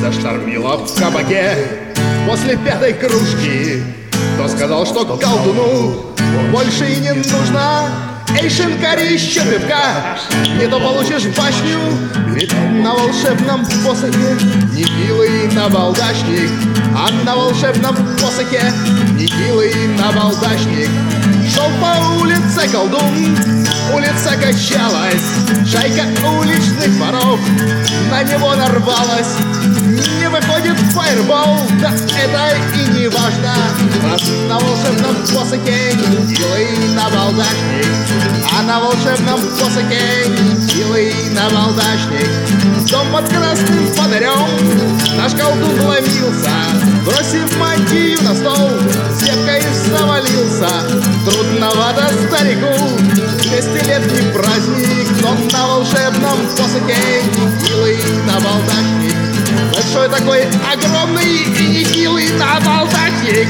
заштормила в кабаке после пятой кружки. Кто сказал, что колдуну больше и не нужно? Эй, шинкари, еще пивка, не то получишь башню. Ведь на волшебном посохе нехилый набалдашник, а на волшебном посохе нехилый набалдашник. Шел по улице колдун, улица качалась, шайка уличных воров на него нарвалась. Не выходит фаербол, да это и не важно, раз на волшебном посохе нехилый набалдашник, а на волшебном посохе нехилый набалдашник. Дом под красным фонарем наш колдун ломился, бросив мантию на стол, сеткой завалился. Трудновато старику, 200-летний праздник, но на волшебном посохе нехилый набалдашник. Большой такой, огромный и нехилый набалдашник.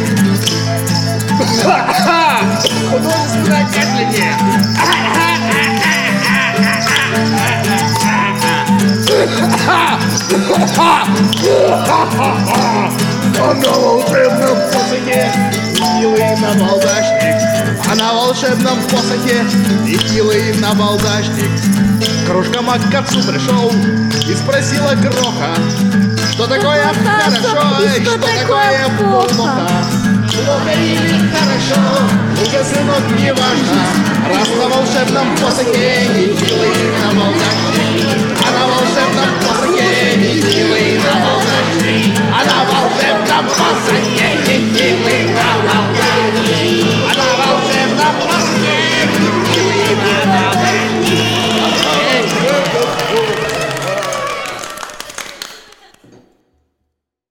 Художественное катление. А на волшебном посохе нехилый набалдашник, а на волшебном посохе нехилый набалдашник. Кружка Мак к отцу пришел и спросила Гроха, что такое хорошо и что такое плохо. Плохо или хорошо, ну-ка, сынок, не важно, раз на волшебном посохе нехилый набалдашник.